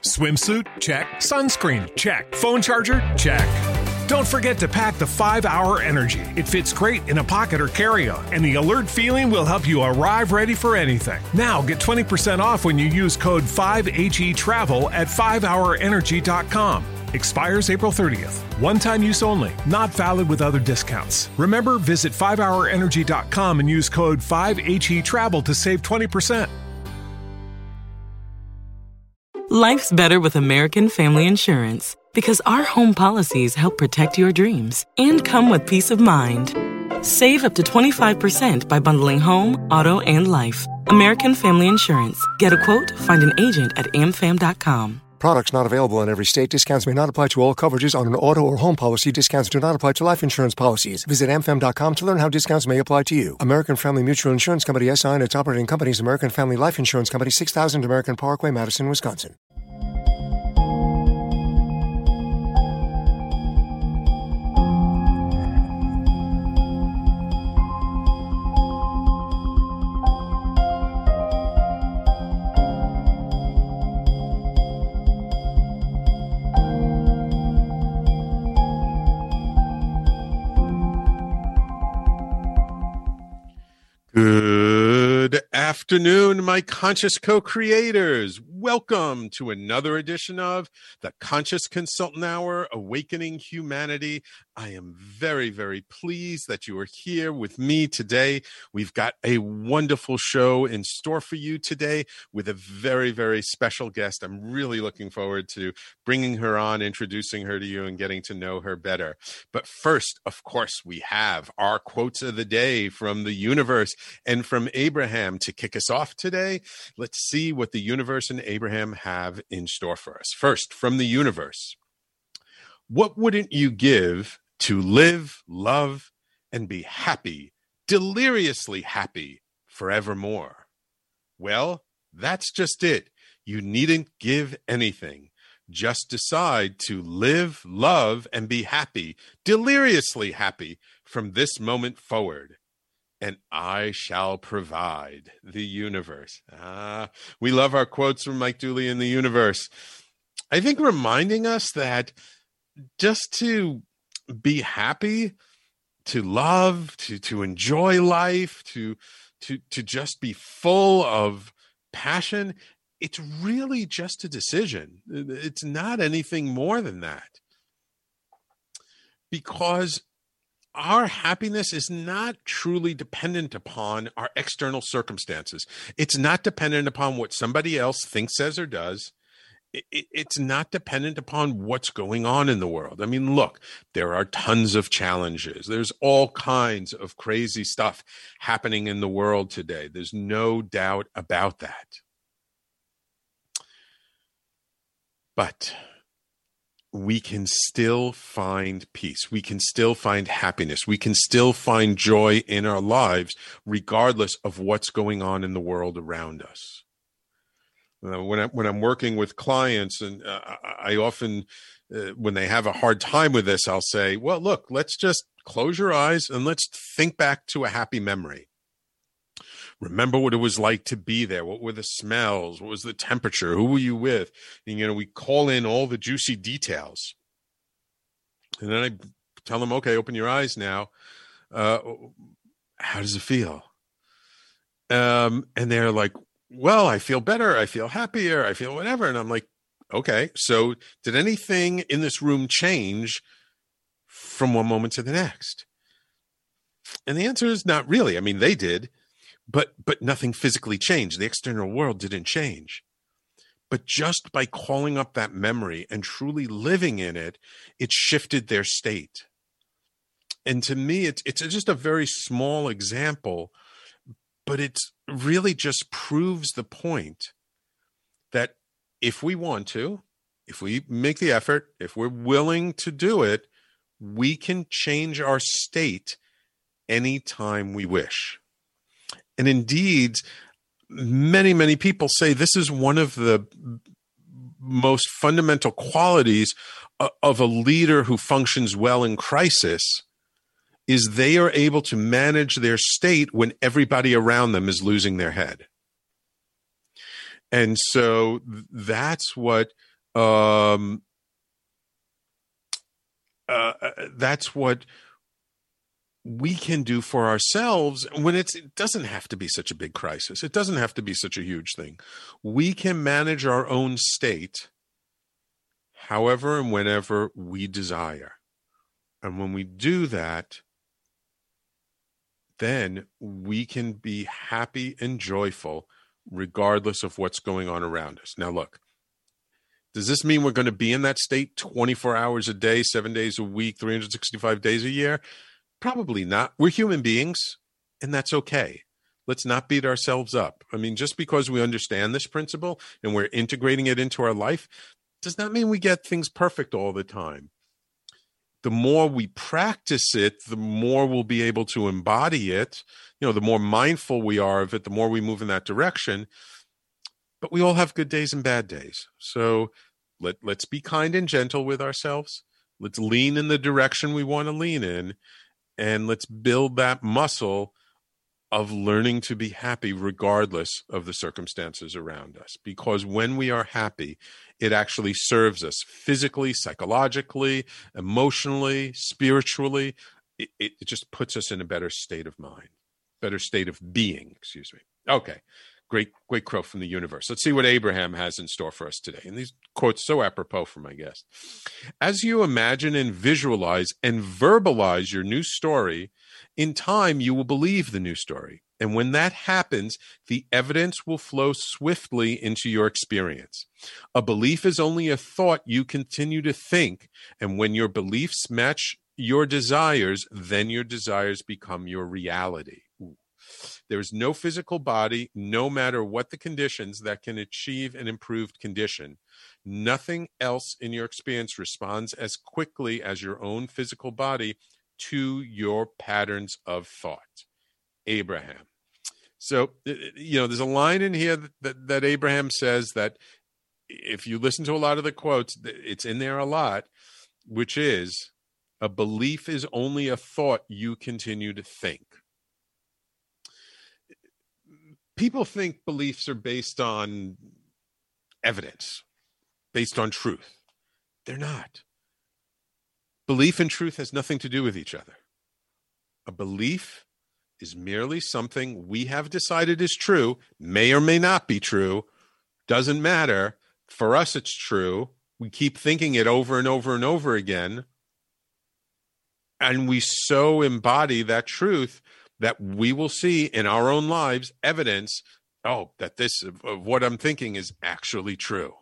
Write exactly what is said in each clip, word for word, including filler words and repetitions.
Swimsuit? Check. Sunscreen? Check. Phone charger? Check. Don't forget to pack the five hour Energy. It fits great in a pocket or carry-on, and the alert feeling will help you arrive ready for anything. Now get twenty percent off when you use code five H E travel at five hour energy dot com. Expires April thirtieth. One-time use only. Not valid with other discounts. Remember, visit five hour energy dot com and use code five H E travel to save twenty percent. Life's better with American Family Insurance because our home policies help protect your dreams and come with peace of mind. Save up to twenty-five percent by bundling home, auto, and life. American Family Insurance. Get a quote, find an agent at a m fam dot com. Products not available in every state. Discounts may not apply to all coverages on an auto or home policy. Discounts do not apply to life insurance policies. Visit a m fam dot com to learn how discounts may apply to you. American Family Mutual Insurance Company, S I and its operating companies, American Family Life Insurance Company, six thousand American Parkway, Madison, Wisconsin. Good afternoon, my conscious co-creators. Welcome to another edition of the Conscious Consultant Hour, Awakening Humanity. I am very, very pleased that you are here with me today. We've got a wonderful show in store for you today with a very, very special guest. I'm really looking forward to bringing her on, introducing her to you, and getting to know her better. But first, of course, we have our quotes of the day from the universe and from Abraham to kick us off today. Let's see what the universe and Abraham have in store for us. First, from the universe. What wouldn't you give to live, love, and be happy, deliriously happy forevermore? Well, that's just it. You needn't give anything. Just decide to live, love, and be happy, deliriously happy from this moment forward. And I shall provide the universe. Ah, we love our quotes from Mike Dooley in the universe. I think reminding us that just to be happy, to love, to, to enjoy life, to, to, to just be full of passion, it's really just a decision. It's not anything more than that. Because our happiness is not truly dependent upon our external circumstances. It's not dependent upon what somebody else thinks, says, or does. It, it, it's not dependent upon what's going on in the world. I mean, look, there are tons of challenges. There's all kinds of crazy stuff happening in the world today. There's no doubt about that. But we can still find peace. We can still find happiness. We can still find joy in our lives, regardless of what's going on in the world around us. Uh, when, I, when I'm working with clients, and uh, I often, uh, when they have a hard time with this, I'll say, well, look, let's just close your eyes and let's think back to a happy memory. Remember what it was like to be there. What were the smells? What was the temperature? Who were you with? And, you know, we call in all the juicy details. And then I tell them, okay, open your eyes now. Uh, how does it feel? Um, and they're like, well, I feel better. I feel happier. I feel whatever. And I'm like, okay, so did anything in this room change from one moment to the next? And the answer is not really. I mean, they did. But but nothing physically changed. The external world didn't change. But just by calling up that memory and truly living in it, it shifted their state. And to me, it's it's just a very small example, but it really just proves the point that if we want to, if we make the effort, if we're willing to do it, we can change our state anytime we wish. And indeed, many, many people say this is one of the most fundamental qualities of a leader who functions well in crisis, is they are able to manage their state when everybody around them is losing their head. And so that's what Um, uh, that's what we can do for ourselves when it's, it doesn't have to be such a big crisis. It doesn't have to be such a huge thing. We can manage our own state however and whenever we desire. And when we do that, then we can be happy and joyful regardless of what's going on around us. Now, look, does this mean we're going to be in that state twenty-four hours a day, seven days a week, three hundred sixty-five days a year? Probably not. We're human beings, and that's okay. Let's not beat ourselves up. I mean, just because we understand this principle and we're integrating it into our life does not mean we get things perfect all the time. The more we practice it, the more we'll be able to embody it. You know, the more mindful we are of it, the more we move in that direction. But we all have good days and bad days. So let, let's be kind and gentle with ourselves. Let's lean in the direction we want to lean in. And let's build that muscle of learning to be happy regardless of the circumstances around us. Because when we are happy, it actually serves us physically, psychologically, emotionally, spiritually. It, it just puts us in a better state of mind, better state of being, excuse me. Okay, great, great quote from the universe. Let's see what Abraham has in store for us today. And these quotes so apropos for my guest. As you imagine and visualize and verbalize your new story, in time, you will believe the new story. And when that happens, the evidence will flow swiftly into your experience. A belief is only a thought you continue to think. And when your beliefs match your desires, then your desires become your reality. Ooh. There's no physical body, no matter what the conditions, that can achieve an improved condition. Nothing else in your experience responds as quickly as your own physical body to your patterns of thought. Abraham. So, you know, there's a line in here that, that, that Abraham says that if you listen to a lot of the quotes, it's in there a lot, which is a belief is only a thought you continue to think. People think beliefs are based on evidence, based on truth. They're not. Belief and truth has nothing to do with each other. A belief is merely something we have decided is true, may or may not be true, doesn't matter. For us, it's true. We keep thinking it over and over and over again. And we so embody that truth that we will see in our own lives evidence, oh, that this of, of what I'm thinking is actually true.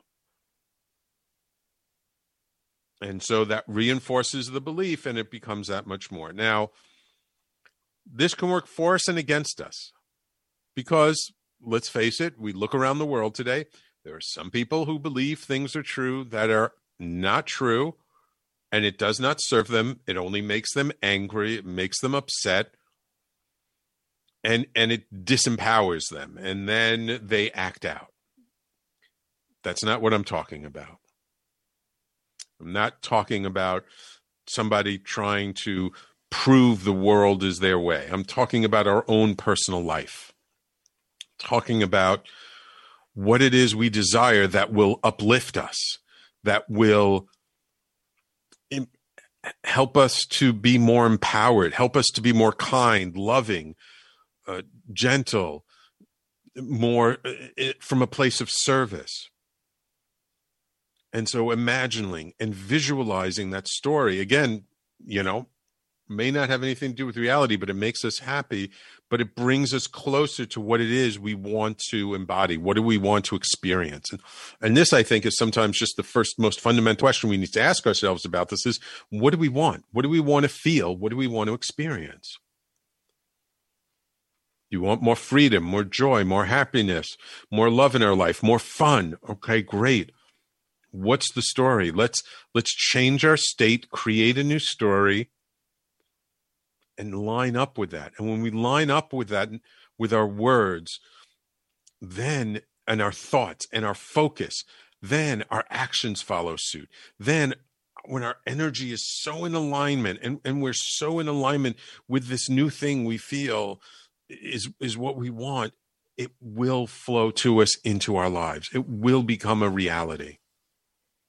And so that reinforces the belief, and it becomes that much more. Now, this can work for us and against us because, let's face it, we look around the world today. There are some people who believe things are true that are not true, and it does not serve them. It only makes them angry. It makes them upset, and, and it disempowers them, and then they act out. That's not what I'm talking about. I'm not talking about somebody trying to prove the world is their way. I'm talking about our own personal life. Talking about what it is we desire that will uplift us, that will im- help us to be more empowered, help us to be more kind, loving, uh, gentle, more uh, from a place of service. And so imagining and visualizing that story, again, you know, may not have anything to do with reality, but it makes us happy, but it brings us closer to what it is we want to embody. What do we want to experience? And, and this, I think, is sometimes just the first most fundamental question we need to ask ourselves about this is, what do we want? What do we want to feel? What do we want to experience? You want more freedom, more joy, more happiness, more love in our life, more fun. Okay, great. What's the story? Let's let's change our state, create a new story, and line up with that. And when we line up with that, with our words, then, and our thoughts and our focus, then our actions follow suit. Then when our energy is so in alignment and, and we're so in alignment with this new thing we feel is, is what we want, it will flow to us into our lives. It will become a reality.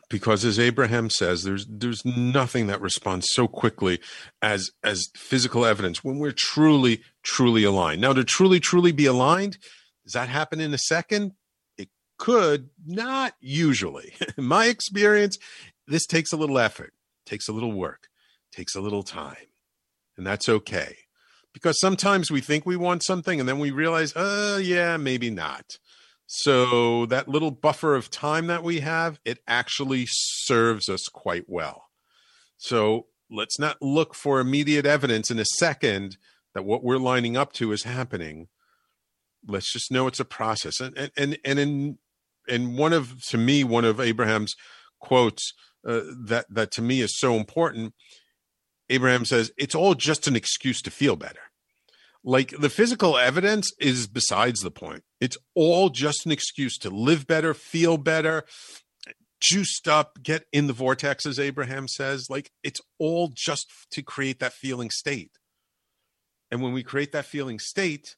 because as Abraham says, there's there's nothing that responds so quickly as as physical evidence when we're truly, truly aligned. Now, to truly, truly be aligned, does that happen in a second? It could, not usually. In my experience, this takes a little effort, takes a little work, takes a little time. And that's okay. Because sometimes we think we want something and then we realize, uh, yeah, maybe not. So that little buffer of time that we have, it actually serves us quite well. So let's not look for immediate evidence in a second that what we're lining up to is happening. Let's just know it's a process. And and and, and in and one of to me one of Abraham's quotes uh, that that to me is so important. Abraham says, "It's all just an excuse to feel better." Like the physical evidence is besides the point. It's all just an excuse to live better, feel better, juiced up, get in the vortex, as Abraham says. Like it's all just to create that feeling state. And when we create that feeling state,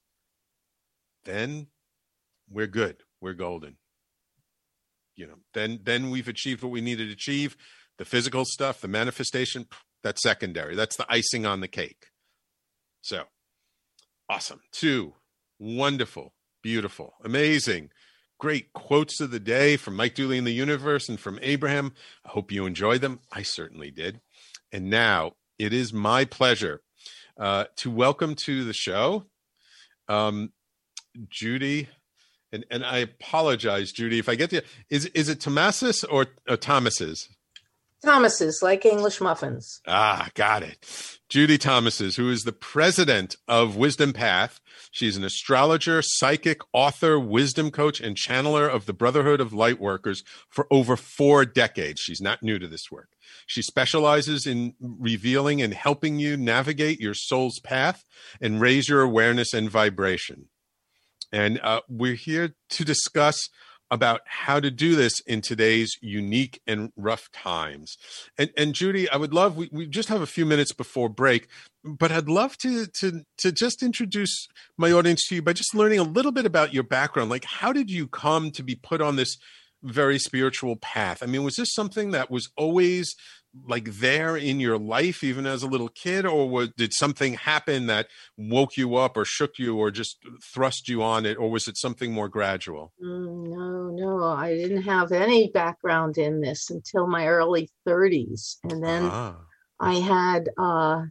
then we're good. We're golden. You know, then then we've achieved what we needed to achieve. The physical stuff, the manifestation, that's secondary. That's the icing on the cake. So awesome. Two wonderful, beautiful, amazing, great quotes of the day from Mike Dooley in the Universe and from Abraham. I hope you enjoyed them. I certainly did. And now it is my pleasure uh, to welcome to the show um, Judy. And, and I apologize, Judy, if I get the, is, is it Thomasis or, or Thomas's? Thomas's, like English muffins. Ah, got it. Judy Thomas's, who is the president of Wisdom Path. She's an astrologer, psychic, author, wisdom coach, and channeler of the Brotherhood of Lightworkers for over four decades. She's not new to this work. She specializes in revealing and helping you navigate your soul's path and raise your awareness and vibration. And uh, we're here to discuss about how to do this in today's unique and rough times. And, and Judy, I would love, we, we just have a few minutes before break, but I'd love to, to, to just introduce my audience to you by just learning a little bit about your background. Like, how did you come to be put on this very spiritual path? I mean, was this something that was always like there in your life, even as a little kid, or was, did something happen that woke you up or shook you or just thrust you on it? Or was it something more gradual? Mm, no, no, I didn't have any background in this until my early thirties. And then ah. I had uh,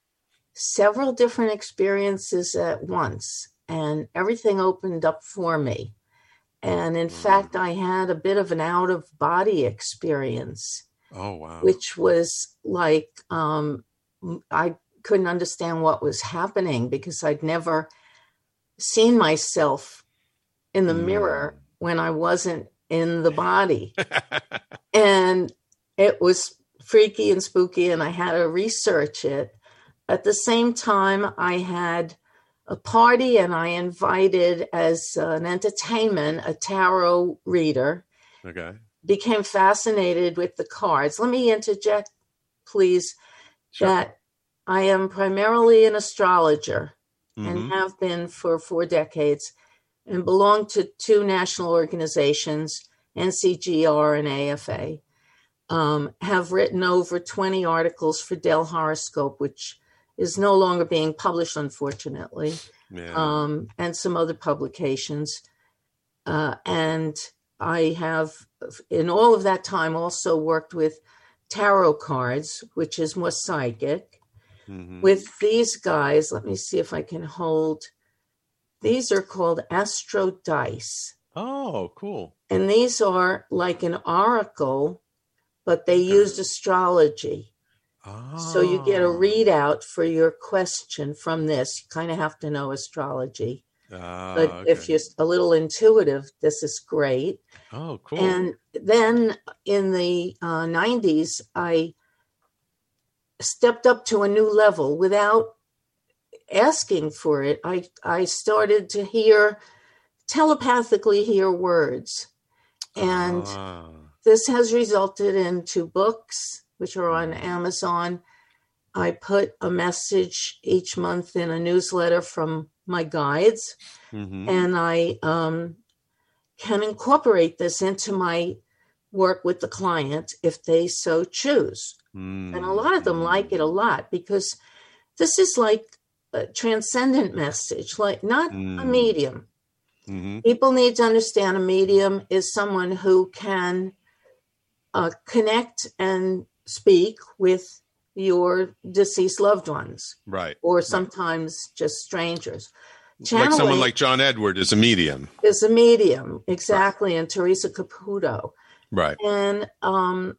several different experiences at once, and everything opened up for me. And in mm. fact, I had a bit of an out-of-body experience. Oh, wow. Which was like, um, I couldn't understand what was happening because I'd never seen myself in the mm. mirror when I wasn't in the body. And it was freaky and spooky, and I had to research it. At the same time, I had a party, and I invited as an entertainment a tarot reader. Okay. Became fascinated with the cards. Let me interject, please, sure. that I am primarily an astrologer mm-hmm. and have been for four decades and belong to two national organizations, N C G R and A F A. Um, have written over twenty articles for Dell Horoscope, which is no longer being published, unfortunately, yeah. um, and some other publications. Uh, and I have, in all of that time, also worked with tarot cards, which is more psychic. Mm-hmm. With these guys, let me see if I can hold. These are called Astro Dice. Oh, cool. And these are like an oracle, but they used astrology. Oh. So you get a readout for your question from this. You kind of have to know astrology. Uh, but okay. if you're a little intuitive, this is great. Oh, cool. And then in the uh, nineties, I stepped up to a new level without asking for it. I, I started to hear, telepathically hear words. And uh. this has resulted in two books, which are on Amazon. I put a message each month in a newsletter from my guides, mm-hmm. and I um, can incorporate this into my work with the client if they so choose. Mm. And a lot of them like it a lot because this is like a transcendent message, like not mm. a medium. Mm-hmm. People need to understand a medium is someone who can uh, connect and speak with your deceased loved ones. Right. Or sometimes right. just strangers. Channeling like someone like John Edward is a medium. Is a medium, exactly. Right. And Teresa Caputo. Right. And um,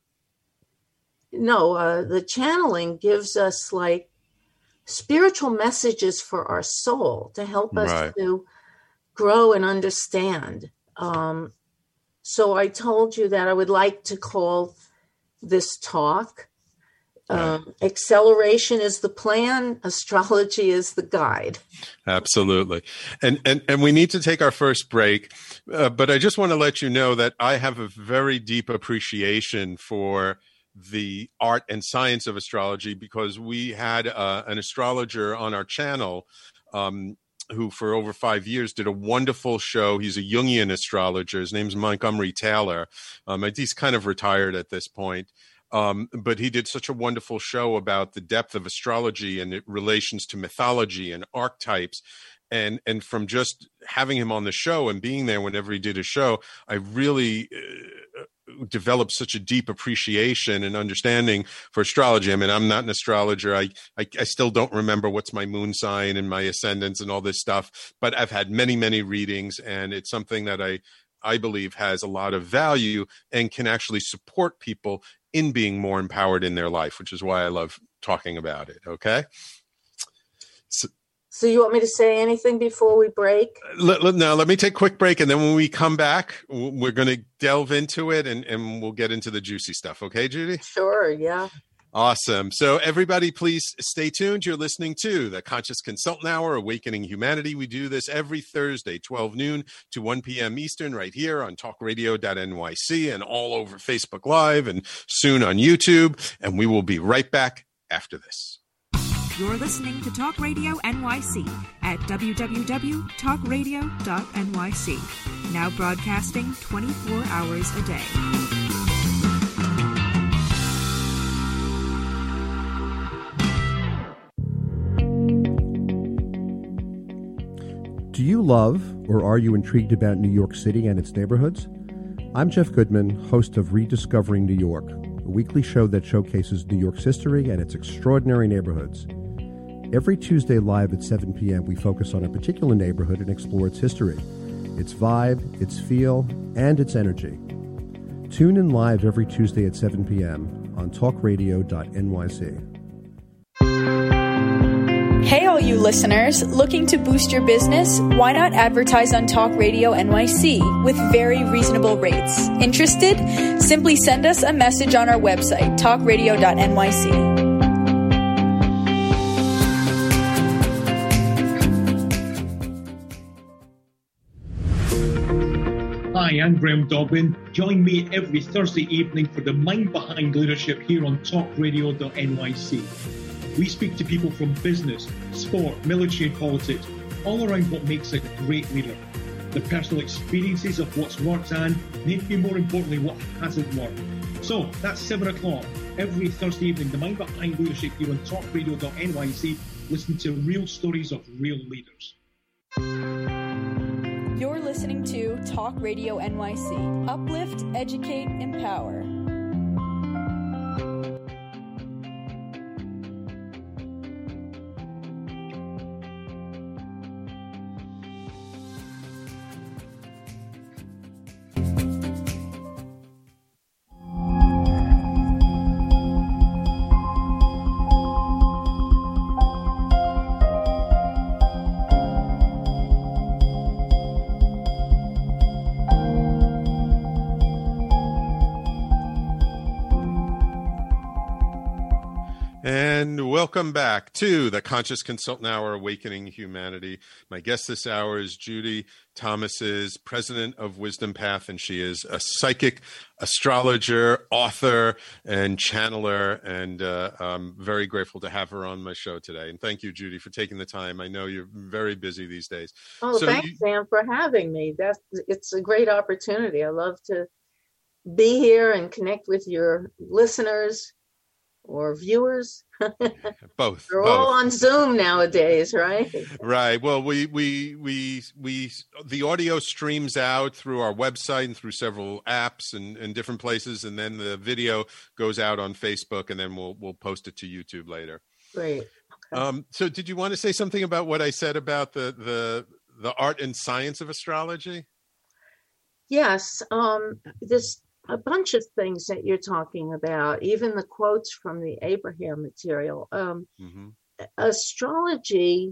no, uh, the channeling gives us like spiritual messages for our soul to help us right. to grow and understand. Um, so I told you that I would like to call this talk. Um, right. Acceleration is the plan. Astrology is the guide. Absolutely. And, and, and we need to take our first break. Uh, but I just want to let you know that I have a very deep appreciation for the art and science of astrology because we had uh, an astrologer on our channel um, who for over five years did a wonderful show. He's a Jungian astrologer. His name's Montgomery Taylor. Um, he's kind of retired at this point. Um, but he did such a wonderful show about the depth of astrology and it relations to mythology and archetypes. And and from just having him on the show and being there whenever he did a show, I really uh, developed such a deep appreciation and understanding for astrology. I mean, I'm not an astrologer. I, I, I still don't remember what's my moon sign and my ascendants and all this stuff. But I've had many, many readings, and it's something that I I believe has a lot of value and can actually support people in being more empowered in their life, which is why I love talking about it. Okay. So, so you want me to say anything before we break? Let, let, now, let me take a quick break. And then when we come back, we're going to delve into it and, and we'll get into the juicy stuff. Okay, Judy? Sure. Yeah. Awesome. So everybody, please stay tuned. You're listening to the Conscious Consultant Hour, Awakening Humanity. We do this every Thursday, twelve noon to one p.m. Eastern, right here on talk radio dot N Y C and all over Facebook Live and soon on YouTube. And we will be right back after this. You're listening to Talk Radio N Y C at w w w dot talk radio dot N Y C. Now broadcasting twenty-four hours a day. Do you love or are you intrigued about New York City and its neighborhoods? I'm Jeff Goodman, host of Rediscovering New York, a weekly show that showcases New York's history and its extraordinary neighborhoods. Every Tuesday live at seven p.m., we focus on a particular neighborhood and explore its history, its vibe, its feel, and its energy. Tune in live every Tuesday at seven p.m. on talk radio dot N Y C. Hey all you listeners, looking to boost your business? Why not advertise on Talk Radio N Y C with very reasonable rates? Interested? Simply send us a message on our website, talk radio dot N Y C. Hi, I'm Graham Dobbin. Join me every Thursday evening for the Mind Behind Leadership here on talk radio dot N Y C. We speak to people from business, sport, military and politics, all around what makes a great leader. The personal experiences of what's worked and, maybe more importantly, what hasn't worked. So, that's seven o'clock every Thursday evening, the Mind Behind Leadership here on talk radio dot N Y C. Listen to real stories of real leaders. You're listening to Talk Radio N Y C. Uplift, educate, empower. And welcome back to the Conscious Consultant Hour, Awakening Humanity. My guest this hour is Judy Thomas, is president of Wisdom Path, and she is a psychic, astrologer, author, and channeler. And uh, I'm very grateful to have her on my show today. And thank you, Judy, for taking the time. I know you're very busy these days. Oh, so thanks, you, Sam, for having me. That's it's a great opportunity. I love to be here and connect with your listeners or viewers. Both. They're both. all on Zoom nowadays, right? Right. Well, we, we, we, we, the audio streams out through our website and through several apps and, and different places. And then the video goes out on Facebook, and then we'll, we'll post it to YouTube later. Great. Okay. Um, so did you want to say something about what I said about the, the, the art and science of astrology? Yes. Um, this, a bunch of things that you're talking about, even the quotes from the Abraham material. Um, mm-hmm. Astrology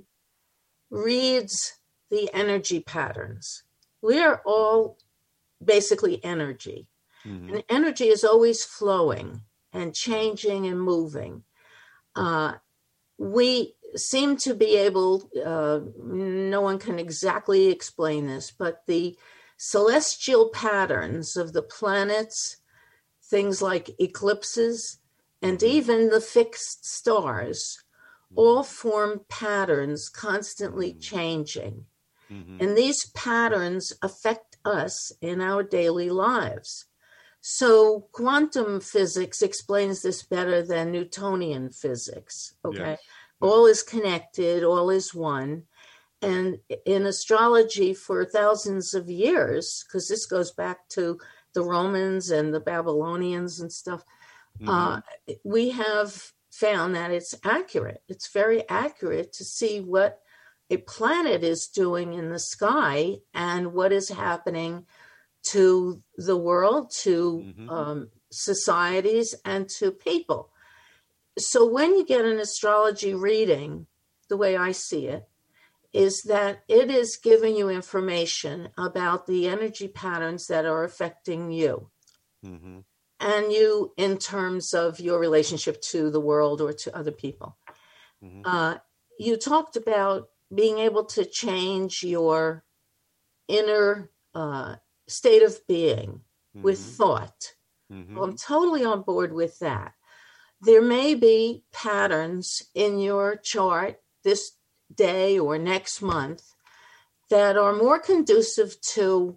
reads the energy patterns. We are all basically energy. Mm-hmm. And energy is always flowing and changing and moving. Uh, we seem to be able, uh, no one can exactly explain this, but the celestial patterns of the planets, things like eclipses, and even the fixed stars, all form patterns constantly changing. Mm-hmm. And these patterns affect us in our daily lives. So quantum physics explains this better than Newtonian physics, okay? Yes. All is connected, all is one. And in astrology for thousands of years, because this goes back to the Romans and the Babylonians and stuff, mm-hmm. uh, we have found that it's accurate. It's very accurate to see what a planet is doing in the sky and what is happening to the world, to mm-hmm. um, societies, and to people. So when you get an astrology reading, the way I see it, is that it is giving you information about the energy patterns that are affecting you. Mm-hmm. And you in terms of your relationship to the world or to other people. Mm-hmm. Uh, you talked about being able to change your inner uh, state of being mm-hmm. with thought. Mm-hmm. Well, I'm totally on board with that. There may be patterns in your chart this day or next month that are more conducive to,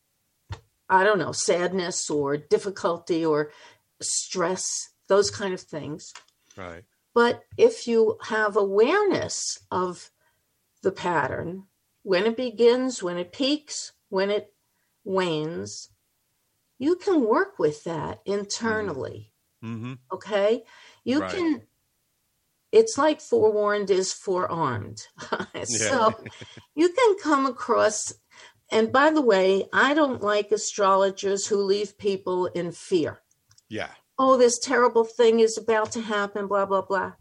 I don't know, sadness or difficulty or stress, those kind of things. Right. But if you have awareness of the pattern, when it begins, when it peaks, when it wanes, you can work with that internally. Mm-hmm. Okay? You right. can. It's like forewarned is forearmed. So you can come across, and by the way, I don't like astrologers who leave people in fear. Yeah. Oh, this terrible thing is about to happen, blah, blah, blah.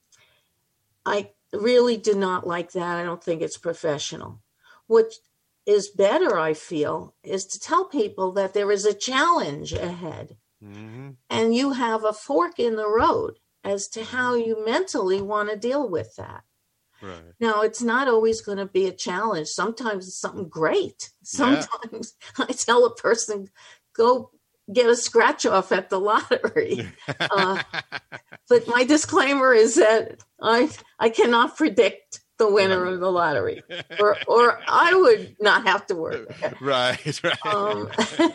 I really do not like that. I don't think it's professional. What is better, I feel, is to tell people that there is a challenge ahead. Mm-hmm. And you have a fork in the road as to how you mentally want to deal with that. Right. Now, it's not always going to be a challenge. Sometimes it's something great. Sometimes yeah. I tell a person, go get a scratch off at the lottery. uh, but my disclaimer is that I I cannot predict the winner of the lottery, or or I would not have to work. Right, right. Um,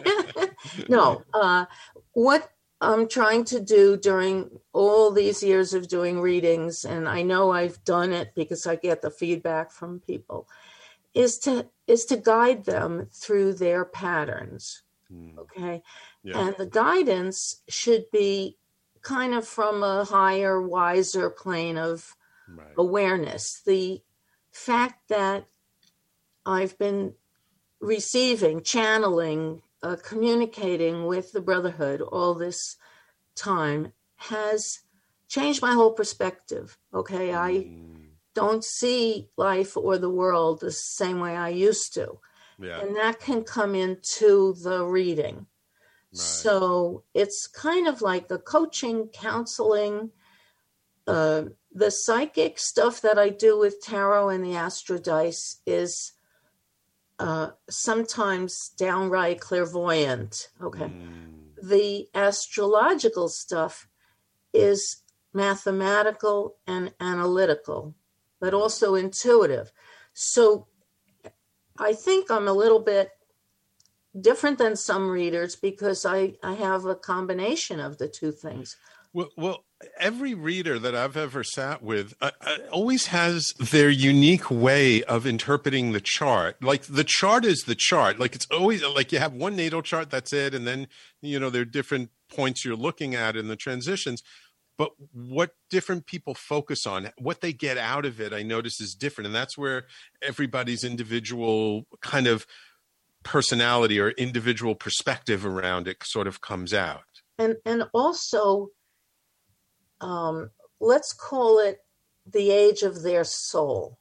no, uh, what I'm trying to do during all these years of doing readings, and I know I've done it because I get the feedback from people, is to is to guide them through their patterns. Mm. Okay. Yeah. And the guidance should be kind of from a higher, wiser plane of right. awareness. The fact that I've been receiving, channeling, uh, communicating with the Brotherhood all this time has changed my whole perspective. Okay. Mm. I don't see life or the world the same way I used to. Yeah. And that can come into the reading. Right. So it's kind of like the coaching, counseling, uh, the psychic stuff that I do with tarot and the astro dice is uh, sometimes downright clairvoyant. Okay. Mm. The astrological stuff is mathematical and analytical, but also intuitive. So I think I'm a little bit different than some readers because I, I have a combination of the two things. Well, well, every reader that I've ever sat with uh, uh, always has their unique way of interpreting the chart. Like the chart is the chart. Like it's always like you have one natal chart, that's it. And then, you know, there are different points you're looking at in the transitions. But what different people focus on, what they get out of it, I notice is different. And that's where everybody's individual kind of personality or individual perspective around it sort of comes out. And and also, um, let's call it the age of their soul.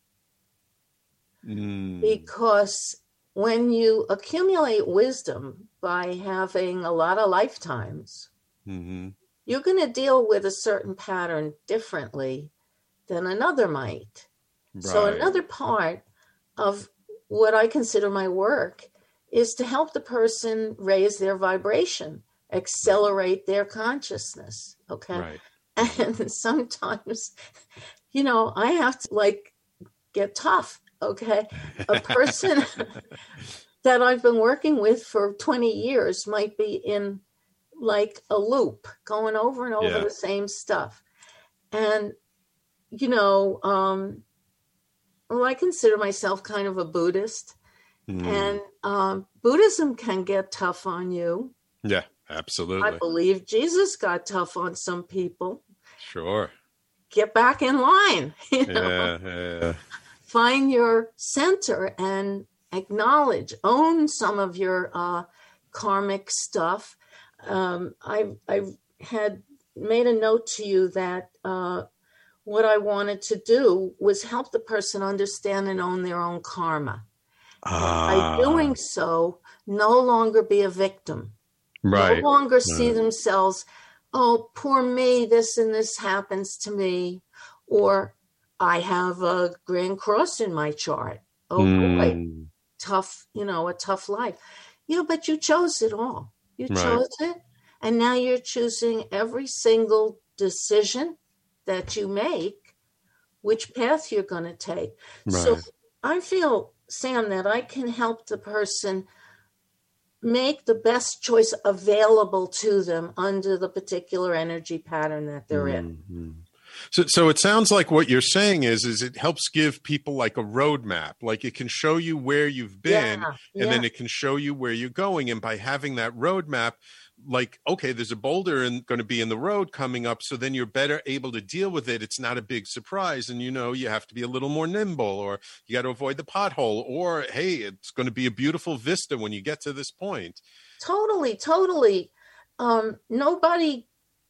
Mm. Because when you accumulate wisdom by having a lot of lifetimes, mm-hmm. you're going to deal with a certain pattern differently than another might. Right. So another part of what I consider my work is to help the person raise their vibration, accelerate their consciousness. Okay. Right. And sometimes, you know, I have to like get tough. Okay. A person that I've been working with for twenty years might be in like a loop going over and over yeah. the same stuff. And, you know, um, well, I consider myself kind of a Buddhist. Mm. And um, Buddhism can get tough on you. Yeah, absolutely. I believe Jesus got tough on some people. Sure. Get back in line. You know? Yeah, yeah, yeah. Find your center and acknowledge, own some of your uh, karmic stuff. Um, I I had made a note to you that uh, what I wanted to do was help the person understand and own their own karma. Ah. By doing so, no longer be a victim. Right. No longer see right. themselves, oh, poor me, this and this happens to me. Or I have a Grand Cross in my chart. Oh, mm. boy, tough, you know, a tough life. Yeah, but you chose it all. You right. chose it. And now you're choosing every single decision that you make, which path you're going to take. Right. So I feel, Sam, that I can help the person make the best choice available to them under the particular energy pattern that they're mm-hmm. in. So, so it sounds like what you're saying is, is it helps give people like a roadmap. Like it can show you where you've been, yeah, and yeah. then it can show you where you're going. And by having that roadmap, like, okay, there's a boulder and going to be in the road coming up. So then you're better able to deal with it. It's not a big surprise. And, you know, you have to be a little more nimble, or you got to avoid the pothole, or, hey, it's going to be a beautiful vista when you get to this point. Totally, totally. Um, nobody,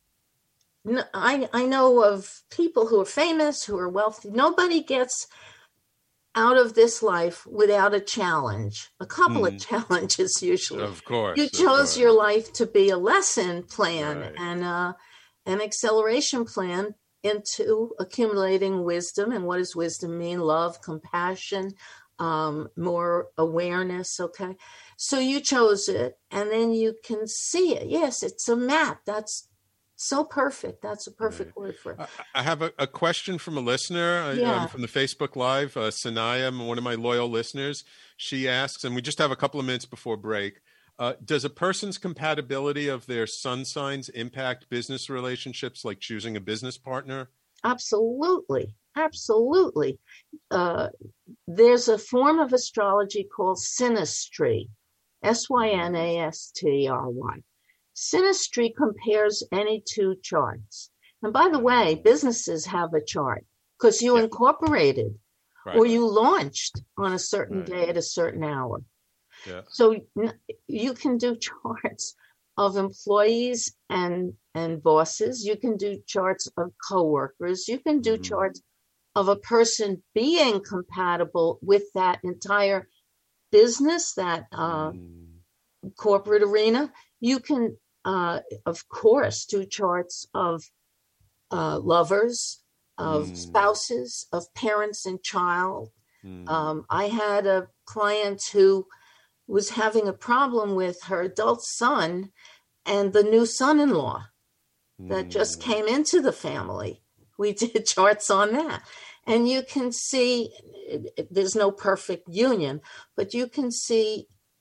I, I know of people who are famous, who are wealthy. Nobody gets out of this life without a challenge, a couple mm. of challenges usually. Of course. You chose course. your life to be a lesson plan right. and uh, an acceleration plan into accumulating wisdom. And what does wisdom mean? Love, compassion, um, more awareness. Okay. So you chose it, and then you can see it. Yes, it's a map. That's so perfect. That's a perfect right. word for it. I have a, a question from a listener yeah. um, from the Facebook Live. Uh, Sanaya, one of my loyal listeners, she asks, and we just have a couple of minutes before break, uh, does a person's compatibility of their sun signs impact business relationships, like choosing a business partner? Absolutely. Absolutely. Uh, there's a form of astrology called synastry, S Y N A S T R Y. Synastry compares any two charts. And by the way, businesses have a chart because you yeah. incorporated right. or you launched on a certain right. day at a certain hour. Yeah. So you can do charts of employees and, and bosses. You can do charts of coworkers. You can do mm-hmm. charts of a person being compatible with that entire business, that uh, mm. corporate arena. You can Uh, of course, do charts of uh, lovers, of mm. spouses, of parents and child. Mm. Um, I had a client who was having a problem with her adult son and the new son-in-law mm. that just came into the family. We did charts on that. And you can see, there's no perfect union, but you can see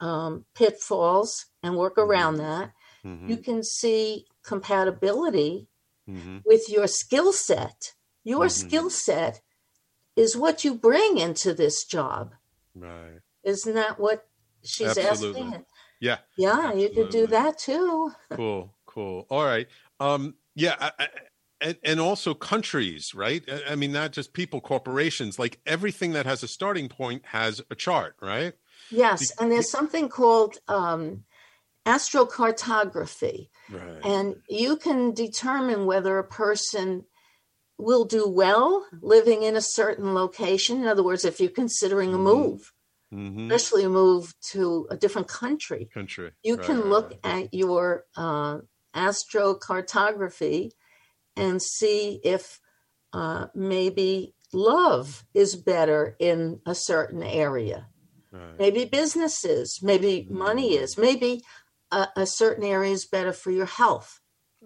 um, pitfalls and work around that. Mm-hmm. You can see compatibility Mm-hmm. with your skill set. Your Mm-hmm. skill set is what you bring into this job. Right. Isn't that what she's Absolutely. asking? Yeah. Yeah, you could do Absolutely. that too. Cool. Cool. All right. Um, yeah. I, I, and, and also countries, right? I, I mean, not just people, corporations, like everything that has a starting point has a chart, right? Yes, and there's something called um, astrocartography. Right. And you can determine whether a person will do well living in a certain location. In other words, if you're considering a move, Mm-hmm. especially a move to a different country, Country. you Right, can right, look right. at your uh, astrocartography and see if uh, maybe love is better in a certain area. Right. Maybe businesses, maybe money is, maybe a, a certain area is better for your health.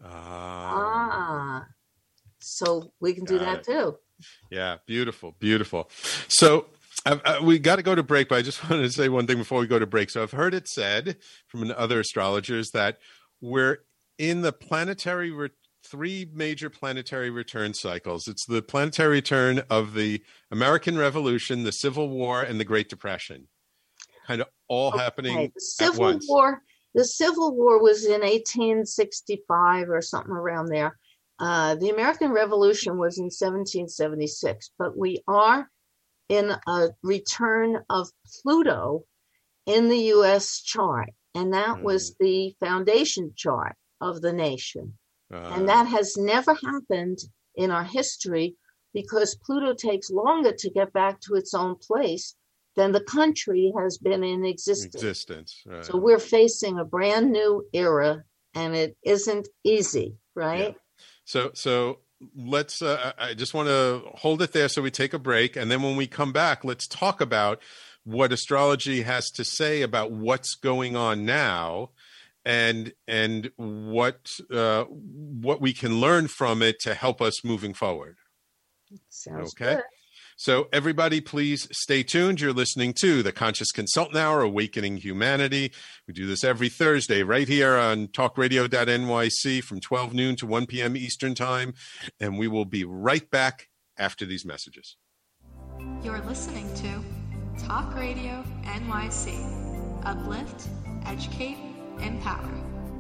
Ah. Ah, so we can do Got that it. too. Yeah, beautiful, beautiful. So uh, uh, we got to go to break, but I just wanted to say one thing before we go to break. So I've heard it said from other astrologers that we're in the planetary, re- three major planetary return cycles. It's the planetary return of the American Revolution, the Civil War, and the Great Depression, kind of all Okay, happening the Civil at once. War. The Civil War was in eighteen sixty-five or something around there. Uh, the American Revolution was in seventeen seventy-six, but we are in a return of Pluto in the U S chart, and that was the foundation chart of the nation. Uh, And that has never happened in our history because Pluto takes longer to get back to its own place than the country has been in existence. existence. Right. So we're facing a brand new era, and it isn't easy, right? So, so let's, uh, I just want to hold it there so we take a break. And then when we come back, let's talk about what astrology has to say about what's going on now and, and what, uh, what we can learn from it to help us moving forward. Sounds Okay. good. So everybody, please stay tuned. You're listening to the Conscious Consultant Hour, Awakening Humanity. We do this every Thursday right here on talk radio dot N Y C from twelve noon to one p.m. Eastern Time. And we will be right back after these messages. You're listening to Talk Radio N Y C. Uplift, educate, empower.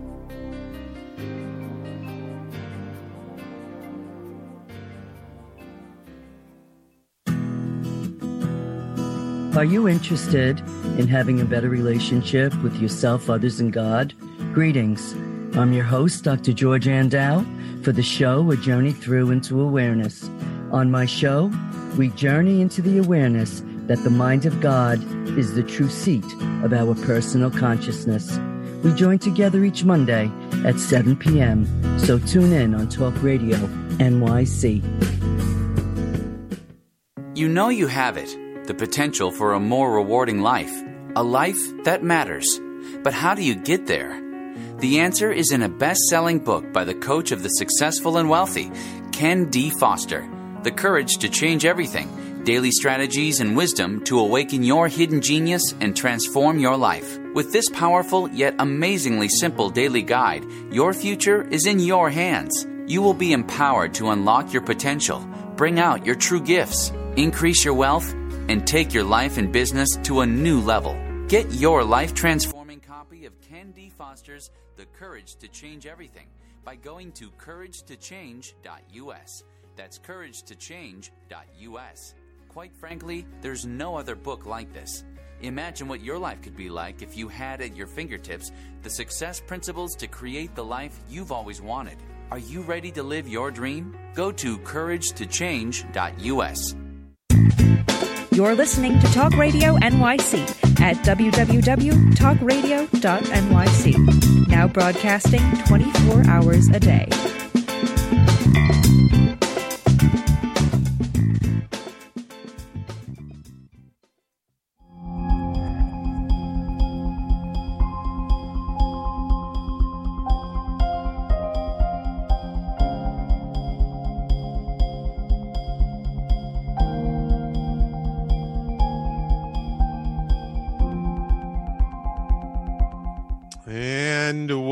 Are you interested in having a better relationship with yourself, others, and God? Greetings. I'm your host, Doctor George Andow, for the show A Journey Through into Awareness. On my show, we journey into the awareness that the mind of God is the true seat of our personal consciousness. We join together each Monday at seven p.m., so tune in on Talk Radio N Y C. You know you have it. The potential for a more rewarding life, a life that matters. But how do you get there? The answer is in a best-selling book by the coach of the successful and wealthy, Ken D. Foster, The Courage to Change Everything, Daily Strategies and Wisdom to Awaken Your Hidden Genius and Transform Your Life. With this powerful yet amazingly simple daily guide, your future is in your hands. You will be empowered to unlock your potential, bring out your true gifts, increase your wealth, and take your life and business to a new level. Get your life-transforming copy of Ken D. Foster's The Courage to Change Everything by going to courage to change dot U S. That's courage to change dot U S. Quite frankly, there's no other book like this. Imagine what your life could be like if you had at your fingertips the success principles to create the life you've always wanted. Are you ready to live your dream? Go to courage to change dot U S. You're listening to Talk Radio N Y C at w w w dot talk radio dot N Y C. Now broadcasting twenty-four hours a day.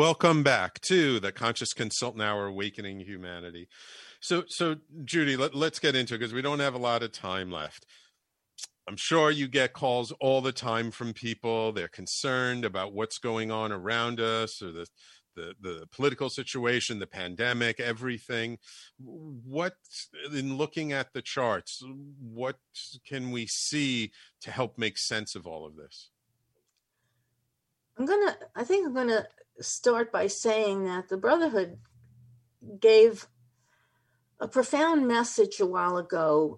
welcome back to the Conscious Consultant Hour, Awakening Humanity. So, so Judy, let, let's get into it because we don't have a lot of time left. I'm sure you get calls all the time from people. They're concerned about what's going on around us, or the the, the political situation, the pandemic, everything. What, in looking at the charts, what can we see to help make sense of all of this? I'm going to, I think I'm going to start by saying that the Brotherhood gave a profound message a while ago,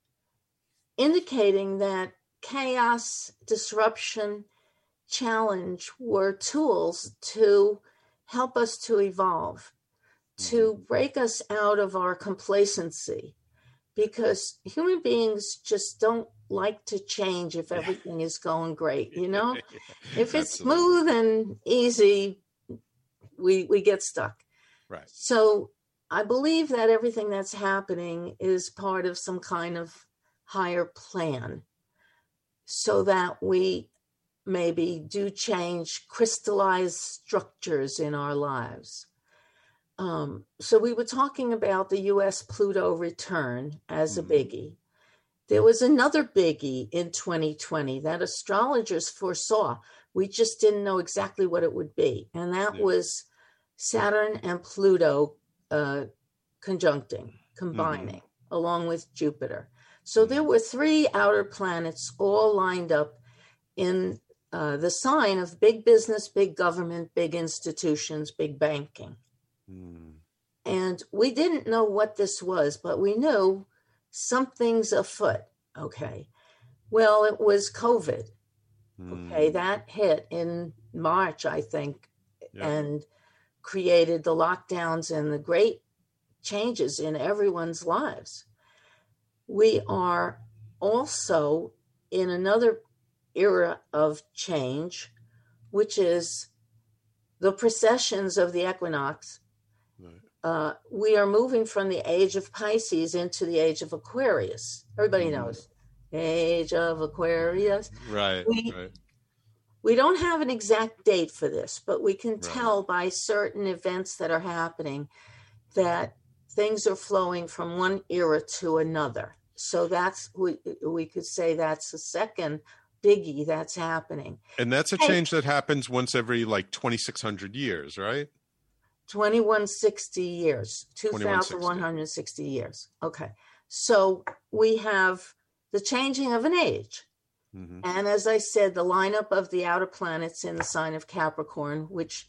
indicating that chaos, disruption, challenge were tools to help us to evolve, to break us out of our complacency, because human beings just don't like to change if everything is going great, you know? If it's smooth and easy, we we get stuck. Right. So I believe that everything that's happening is part of some kind of higher plan, so that we maybe do change crystallized structures in our lives. Um, so we were talking about the U S Pluto return as a biggie. There was another biggie in twenty twenty that astrologers foresaw. We just didn't know exactly what it would be. And that yeah. was Saturn and Pluto uh, conjuncting, combining, mm-hmm. along with Jupiter. So there were three outer planets all lined up in uh, the sign of big business, big government, big institutions, big banking. Mm. And we didn't know what this was, but we knew something's afoot. Okay. Well, it was COVID. Mm. Okay. That hit in March, I think, yeah. and created the lockdowns and the great changes in everyone's lives. We are also in another era of change, which is the precessions of the equinox. Right. Uh, we are moving from the age of Pisces into the age of Aquarius. Everybody mm-hmm. knows age of Aquarius. Right, we, right. We don't have an exact date for this, but we can right. tell by certain events that are happening that things are flowing from one era to another. So that's, we, we could say that's the second biggie that's happening. And that's a change that happens once every like twenty-six hundred years, right? twenty-one sixty years, two thousand one hundred sixty years. Okay. So we have the changing of an age. Mm-hmm. And as I said, the lineup of the outer planets in the sign of Capricorn, which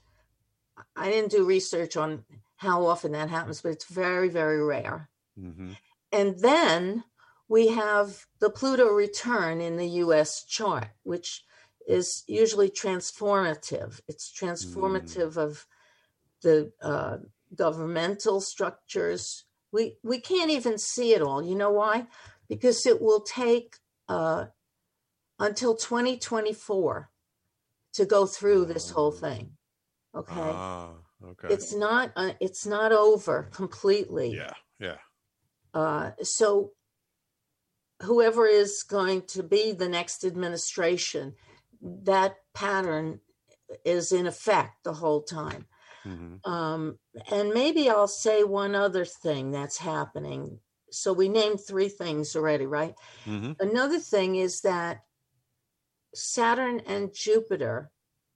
I didn't do research on how often that happens, but it's very, very rare. Mm-hmm. And then we have the Pluto return in the U S chart, which is usually transformative. It's transformative mm. of the uh, governmental structures. We we can't even see it all. You know why? Because it will take uh, until twenty twenty-four to go through this whole thing. Okay. Ah, okay. It's not. Uh, it's not over completely. Yeah. Yeah. Uh, so whoever is going to be the next administration, that pattern is in effect the whole time. Mm-hmm. Um, and maybe I'll say one other thing that's happening. So we named three things already, right? Mm-hmm. Another thing is that Saturn and Jupiter,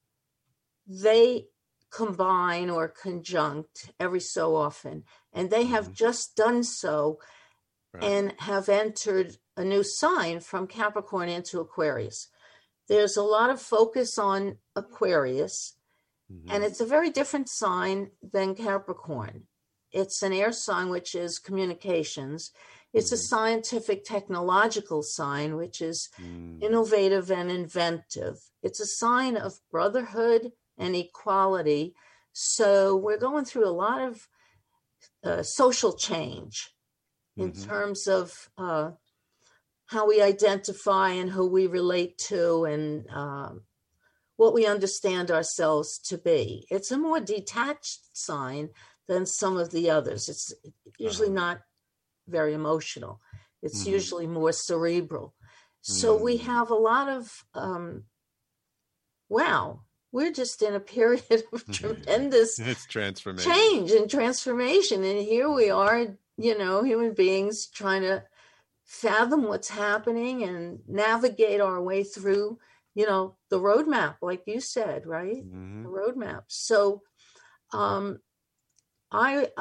they combine or conjunct every so often, and they have mm-hmm. just done so right. and have entered a new sign from Capricorn into Aquarius. There's a lot of focus on Aquarius, mm-hmm. and it's a very different sign than Capricorn. It's an air sign, which is communications. It's mm-hmm. a scientific, technological sign, which is mm. innovative and inventive. It's a sign of brotherhood and equality. So we're going through a lot of uh, social change in mm-hmm. terms of uh, how we identify and who we relate to and uh, what we understand ourselves to be. It's a more detached sign than some of the others. It's usually uh-huh. not very emotional. It's mm-hmm. usually more cerebral. So mm-hmm. we have a lot of, um, wow, we're just in a period of tremendous it's transformation. change and transformation. And here we are, you know, human beings trying to fathom what's happening and navigate our way through, you know, the roadmap, like you said, right? Mm-hmm. The roadmap. So um, I,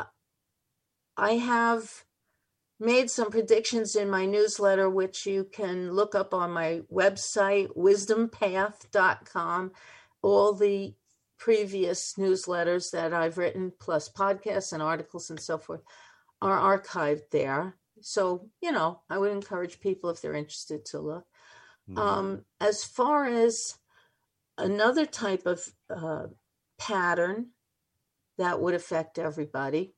I have made some predictions in my newsletter, which you can look up on my website, wisdom path dot com. All the previous newsletters that I've written, plus podcasts and articles and so forth, are archived there. So, you know, I would encourage people, if they're interested, to look. Mm-hmm. Um, as far as another type of uh, pattern that would affect everybody,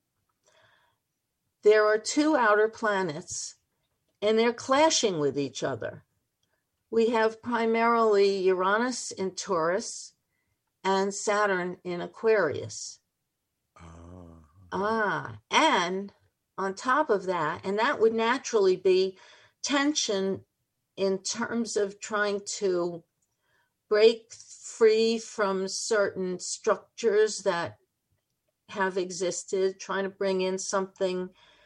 there are two outer planets, and they're clashing with each other. We have primarily Uranus in Taurus and Saturn in Aquarius. Oh. Ah, and on top of that, and that would naturally be tension in terms of trying to break free from certain structures that have existed, trying to bring in something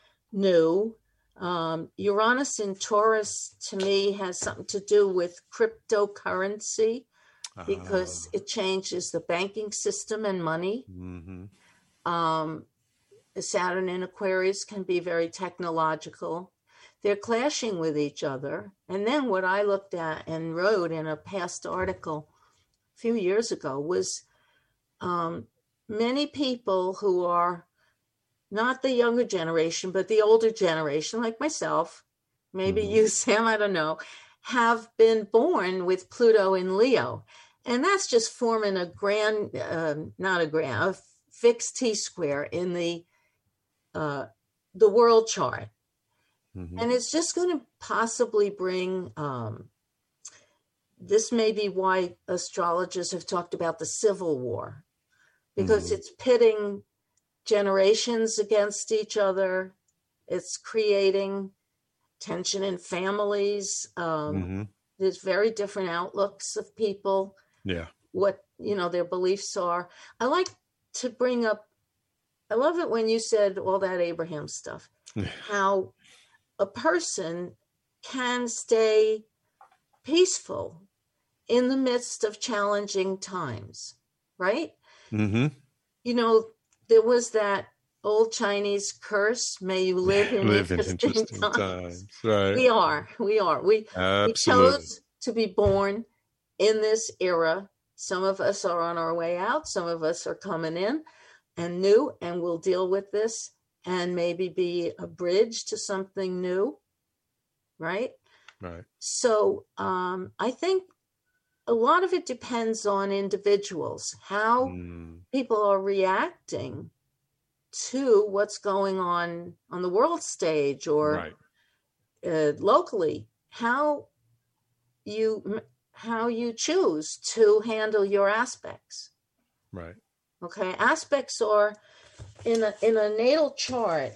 new. Um, Uranus in Taurus, to me, has something to do with cryptocurrency, because uh, it changes the banking system and money. Mm-hmm. Um, Saturn in Aquarius can be very technological. They're clashing with each other. And then what I looked at and wrote in a past article a few years ago was um, many people who are not the younger generation, but the older generation, like myself, maybe mm-hmm. you, Sam, I don't know, have been born with Pluto in Leo. And that's just forming a grand, uh, not a grand, a fixed T-square in the uh, the world chart. Mm-hmm. And it's just going to possibly bring, um, this may be why astrologers have talked about the Civil War, because mm-hmm. it's pitting generations against each other. It's creating tension in families. Um, mm-hmm. There's very different outlooks of people. Yeah. What, you know, their beliefs are. I like to bring up, I love it when you said all that Abraham stuff, how a person can stay peaceful in the midst of challenging times, right? Mm-hmm. You know, there was that old Chinese curse, may you live in live interesting, in interesting times. times. Right. We are, we are. We, we chose to be born in this era. Some of us are on our way out. Some of us are coming in and new, and we'll deal with this and maybe be a bridge to something new, right? Right. So um, I think a lot of it depends on individuals, how mm. people are reacting to what's going on on the world stage or right. uh, locally, how you how you choose to handle your aspects. Right. Okay. Aspects are in a in a natal chart.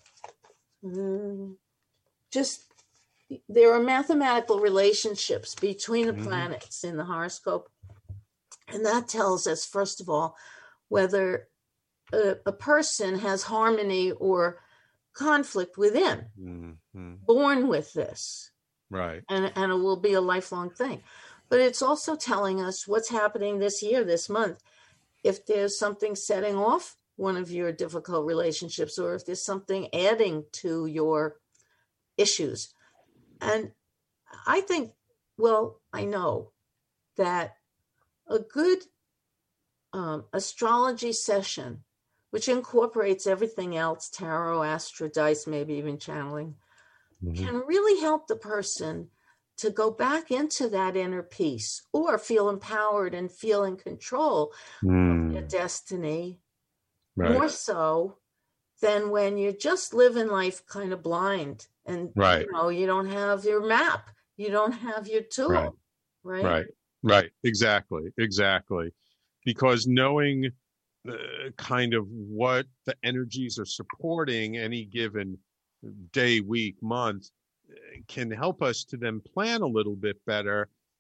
Just there are mathematical relationships between the mm-hmm. planets in the horoscope, and that tells us, first of all, whether a, a person has harmony or conflict within, mm-hmm. born with this, right? And and it will be a lifelong thing. But it's also telling us what's happening this year, this month. If there's something setting off one of your difficult relationships, or if there's something adding to your issues. And I think, well, I know that a good um, astrology session, which incorporates everything else, tarot, astro, dice, maybe even channeling, mm-hmm. can really help the person to go back into that inner peace or feel empowered and feel in control mm. of their destiny, right. more so than when you're just living life kind of blind and right. you know, you don't have your map, you don't have your tool, right. right? Right, right, exactly, exactly. Because knowing uh, kind of what the energies are supporting any given day, week, month, can help us to then plan a little bit better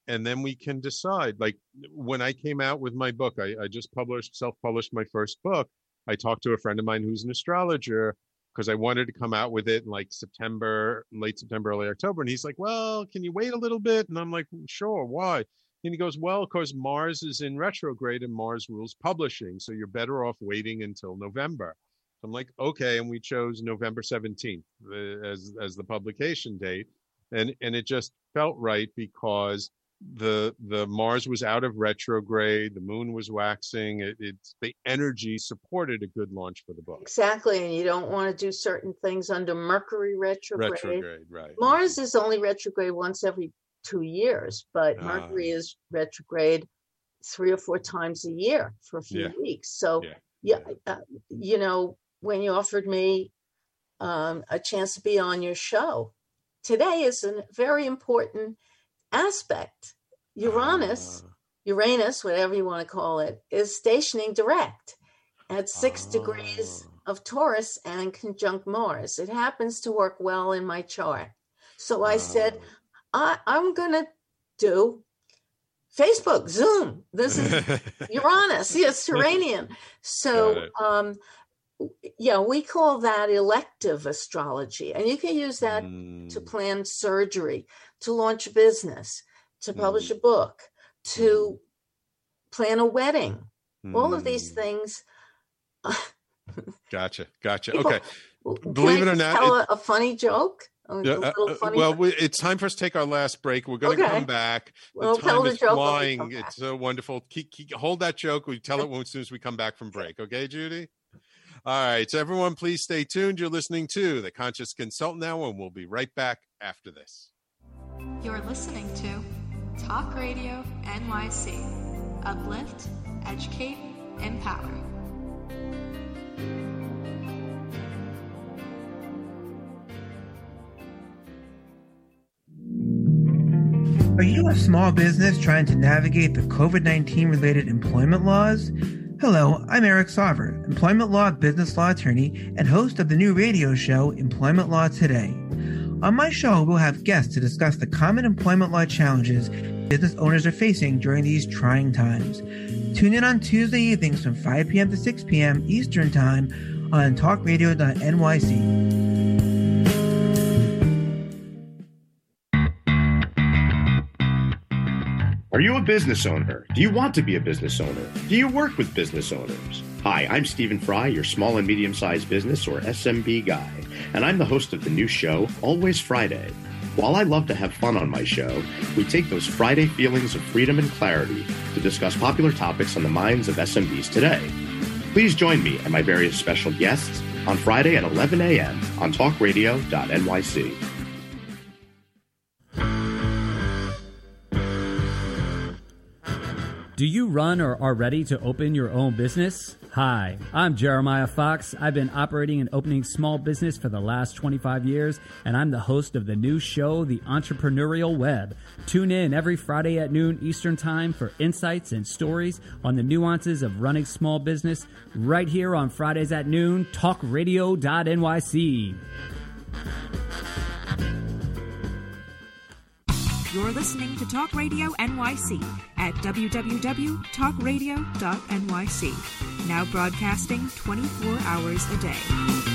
and then we can decide. Like when I came out with my book, I, I just published, self-published my first book. I talked to a friend of mine who's an astrologer because I wanted to come out with it in like September, late September, early October. And he's like, well, can you wait a little bit? And I'm like, sure, why? And he goes, well, because Mars is in retrograde and Mars rules publishing. So you're better off waiting until November. So I'm like, okay. And we chose November seventeenth as, as the publication date. And, and it just felt right because the the Mars was out of retrograde, the moon was waxing, it, it's the energy supported a good launch for the book. Exactly, and you don't want to do certain things under Mercury retrograde. Retrograde, right. Mars is only retrograde once every two years, but uh, Mercury is retrograde three or four times a year for a few yeah. weeks. So, yeah, yeah uh, you know, when you offered me um, a chance to be on your show, today is a very important aspect. Uranus, uh, Uranus, whatever you want to call it, is stationing direct at six uh, degrees of Taurus and conjunct Mars. It happens to work well in my chart. So I uh, said, I, I'm going to do Facebook, Zoom. This is Uranus. Yes, Uranian. So, um, yeah, we call that elective astrology. And you can use that mm. to plan surgery, to launch a business, to publish mm. a book, to plan a wedding. Mm. All of these things. Gotcha. Gotcha. Okay. Believe it or not. Tell it, a, a funny joke? Yeah, uh, funny well, we, it's time for us to take our last break. We're going to okay. come back. The well, time tell is the joke flying. It's so wonderful. Keep, keep, hold that joke. We tell it as soon as we come back from break. Okay, Judy? All right. So everyone, please stay tuned. You're listening to The Conscious Consultant Hour, and we'll be right back after this. You're listening to Talk Radio N Y C. Uplift, educate, empower. Are you a small business trying to navigate the covid nineteen related employment laws? Hello, I'm Eric Sauver, employment law business law attorney and host of the new radio show Employment Law Today. On my show, we'll have guests to discuss the common employment law challenges business owners are facing during these trying times. Tune in on Tuesday evenings from five p.m. to six p.m. Eastern Time on talk radio dot N Y C. Are you a business owner? Do you want to be a business owner? Do you work with business owners? Hi, I'm Stephen Fry, your small and medium-sized business, or S M B guy, and I'm the host of the new show, Always Friday. While I love to have fun on my show, we take those Friday feelings of freedom and clarity to discuss popular topics on the minds of S M Bs today. Please join me and my various special guests on Friday at eleven a.m. on talk radio dot N Y C. Do you run or are ready to open your own business? Hi, I'm Jeremiah Fox. I've been operating and opening small business for the last twenty-five years, and I'm the host of the new show, The Entrepreneurial Web. Tune in every Friday at noon Eastern Time for insights and stories on the nuances of running small business right here on Fridays at noon, talk radio dot N Y C. You're listening to Talk Radio N Y C at w w w dot talk radio dot N Y C. Now broadcasting twenty-four hours a day.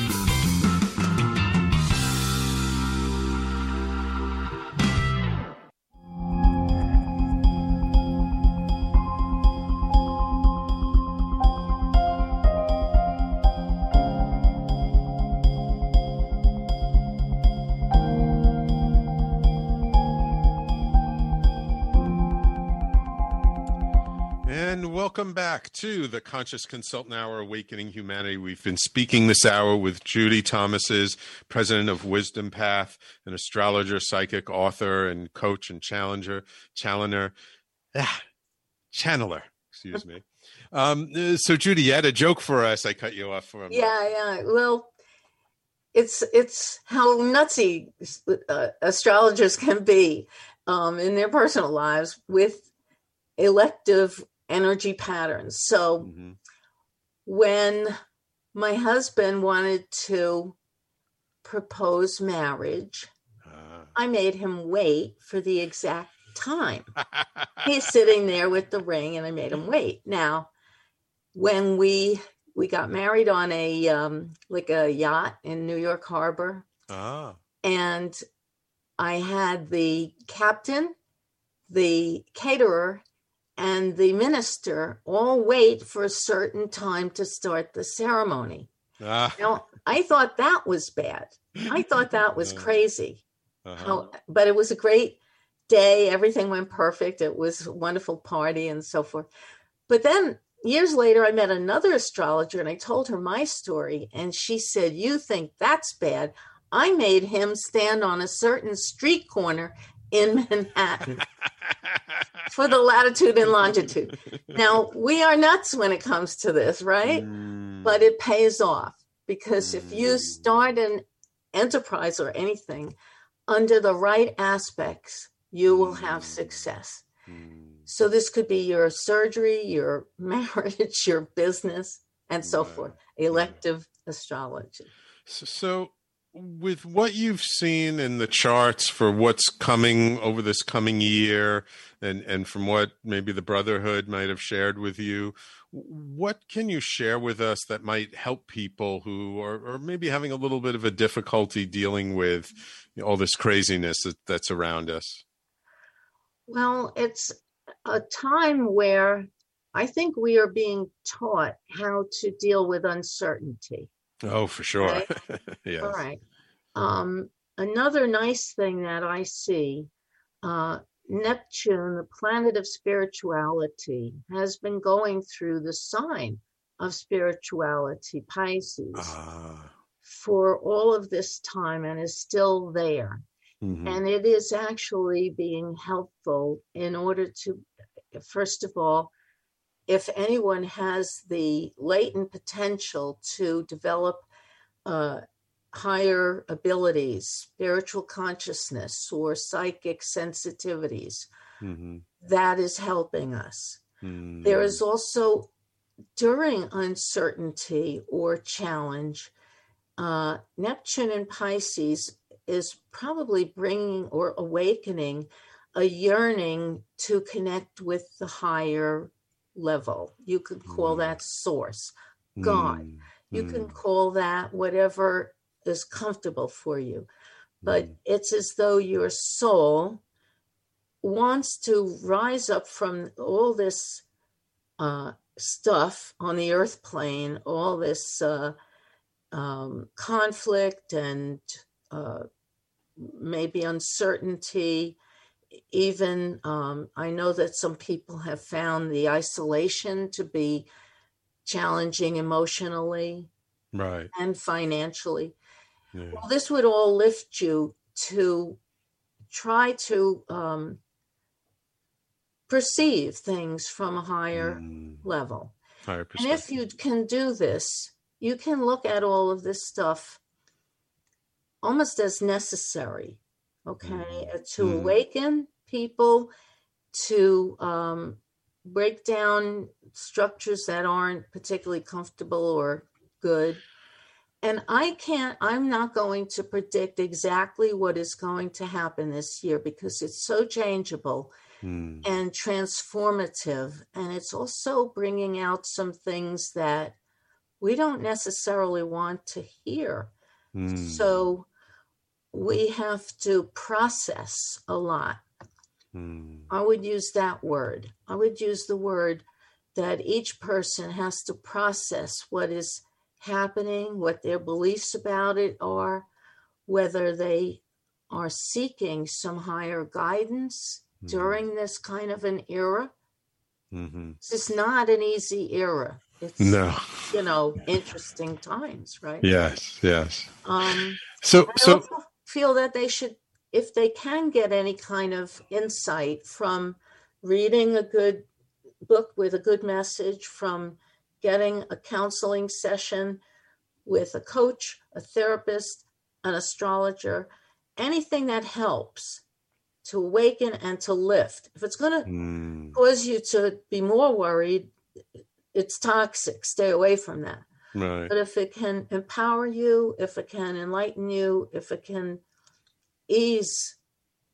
Welcome back to the Conscious Consultant Hour, Awakening Humanity. We've been speaking this hour with Judy Thomases, president of Wisdom Path, an astrologer, psychic, author, and coach and challenger, challenger, ah, channeler, excuse me. Um, so, Judy, you had a joke for us. I cut you off for a minute. Yeah, yeah. Well, it's it's how nutsy uh, astrologers can be um, in their personal lives with elective energy patterns. So mm-hmm. when my husband wanted to propose marriage, uh. I made him wait for the exact time. He's sitting there with the ring, and I made him wait. Now, when we we got married on a um, like a yacht in New York Harbor, Ah. and I had the captain, the caterer, and the minister all wait for a certain time to start the ceremony. Ah. Now, I thought that was bad. I thought that was crazy. Uh-huh. How, but it was a great day. Everything went perfect. It was a wonderful party and so forth. But then years later, I met another astrologer and I told her my story. And she said, "You think that's bad? I made him stand on a certain street corner in Manhattan for the latitude and longitude." Now, we are nuts when it comes to this, right? Mm. But it pays off, because mm. if you start an enterprise or anything under the right aspects, you will have success. Mm. So this could be your surgery, your marriage, your business, and so right. forth. Elective yeah. astrology. So, so with what you've seen in the charts for what's coming over this coming year, and, and from what maybe the Brotherhood might have shared with you, what can you share with us that might help people who are, are maybe having a little bit of a difficulty dealing with you know, all this craziness that, that's around us? Well, it's a time where I think we are being taught how to deal with uncertainty. Oh, for sure. Right? Yes. All right. Um, another nice thing that I see, uh, Neptune, the planet of spirituality, has been going through the sign of spirituality, Pisces, ah. for all of this time, and is still there. Mm-hmm. And it is actually being helpful in order to, first of all, if anyone has the latent potential to develop uh, higher abilities, spiritual consciousness, or psychic sensitivities, mm-hmm. that is helping us. Mm. There is also, during uncertainty or challenge, uh, Neptune in Pisces is probably bringing or awakening a yearning to connect with the higher level. You could call mm. that source, God. Mm. You mm. can call that whatever is comfortable for you. But mm. it's as though your soul wants to rise up from all this uh, stuff on the earth plane, all this uh, um, conflict and uh, maybe uncertainty. Even um, I know that some people have found the isolation to be challenging emotionally, right, and financially. Yeah. Well, this would all lift you to try to um, perceive things from a higher mm. level. Higher and if you can do this, you can look at all of this stuff almost as necessary. Okay, mm. to mm. awaken people, to um, break down structures that aren't particularly comfortable or good. And I can't, I'm not going to predict exactly what is going to happen this year, because it's so changeable mm. and transformative. And it's also bringing out some things that we don't necessarily want to hear. Mm. So we have to process a lot. Mm. I would use that word. I would use the word that each person has to process what is happening, what their beliefs about it are, whether they are seeking some higher guidance mm. during this kind of an era. Mm-hmm. This is not an easy era. It's, no. you know, interesting times, right? Yes, yes. Um, so, I so also feel that they should, if they can get any kind of insight from reading a good book with a good message, from getting a counseling session with a coach, a therapist, an astrologer, anything that helps to awaken and to lift. If it's going to mm. cause you to be more worried, it's toxic. Stay away from that. Right. But if it can empower you, if it can enlighten you, if it can ease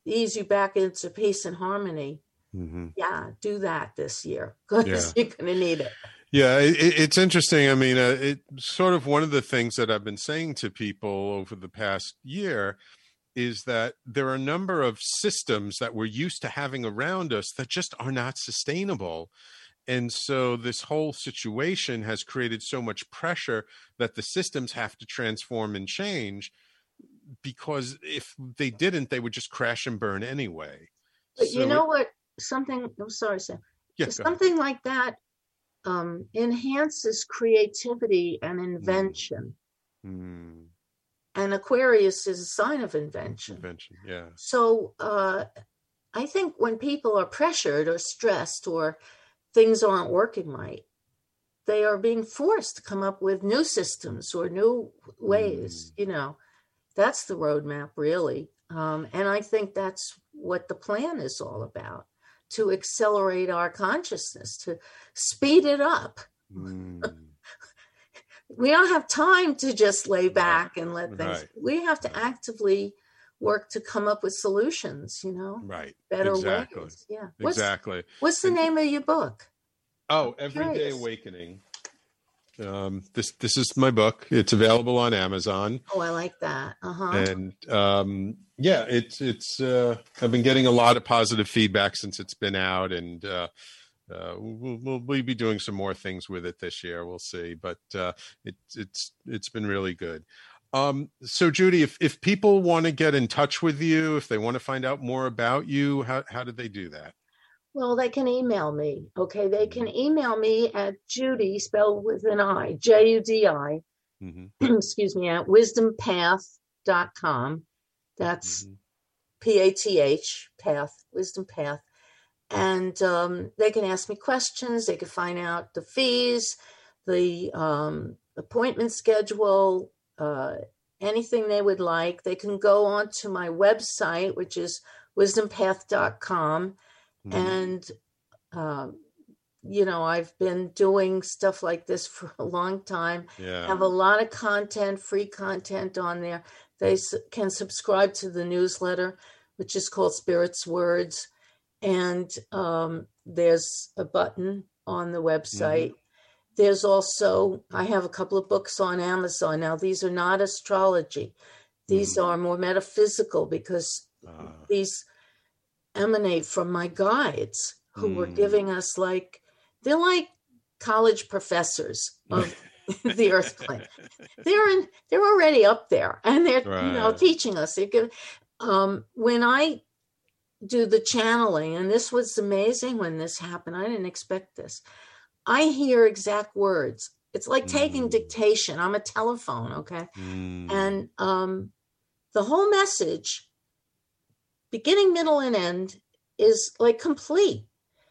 ease you back into peace and harmony. Mm-hmm. Yeah, do that this year because yeah. you're going to need it. Yeah, it, it's interesting. I mean, uh, it's sort of one of the things that I've been saying to people over the past year is that there are a number of systems that we're used to having around us that just are not sustainable. And so this whole situation has created so much pressure that the systems have to transform and change, because if they didn't, they would just crash and burn anyway. But so you know it, what? Something, I'm sorry, Sam. Yeah, something like that um, enhances creativity and invention. Mm. And Aquarius is a sign of invention. Invention, yeah. So uh, I think when people are pressured or stressed or things aren't working right, they are being forced to come up with new systems or new ways. Mm. You know, that's the roadmap, really. Um, and I think that's what the plan is all about, to accelerate our consciousness, to speed it up. Mm. We don't have time to just lay back and let things, right. we have to actively work to come up with solutions, you know, right. better exactly. ways. Yeah. What's, exactly. What's the and, name of your book? Oh, Everyday Awakening. Um, this, this is my book. It's available on Amazon. Oh, I like that. Uh-huh. And, um, yeah, it's, it's, uh, I've been getting a lot of positive feedback since it's been out, and, uh, Uh, we'll, we'll, we'll be doing some more things with it this year. We'll see, but uh, it, it's it's been really good. Um, so, Judy, if, if people want to get in touch with you, if they want to find out more about you, how how do they do that? Well, they can email me. Okay, they can email me at Judy, spelled with an I, J U D I, mm-hmm. excuse me, at wisdom path dot com. That's mm-hmm. P A T H, path, Wisdom Path. And um, they can ask me questions. They can find out the fees, the um, appointment schedule, uh, anything they would like. They can go on to my website, which is wisdom path dot com. Mm-hmm. And, um, you know, I've been doing stuff like this for a long time. Yeah. Have a lot of content, free content on there. They su- can subscribe to the newsletter, which is called Spirit's Words. And um, there's a button on the website. Mm-hmm. There's also, I have a couple of books on Amazon. Now, these are not astrology. These mm-hmm. are more metaphysical, because uh. these emanate from my guides who mm. were giving us, like, they're like college professors of the earth plane. They're in, they're already up there, and they're right. you know teaching us. They give, um, when I do the channeling, and this was amazing when this happened. I didn't expect this. I hear exact words. It's like mm. taking dictation. I'm a telephone, okay? Mm. And um, the whole message, beginning, middle, and end, is like complete.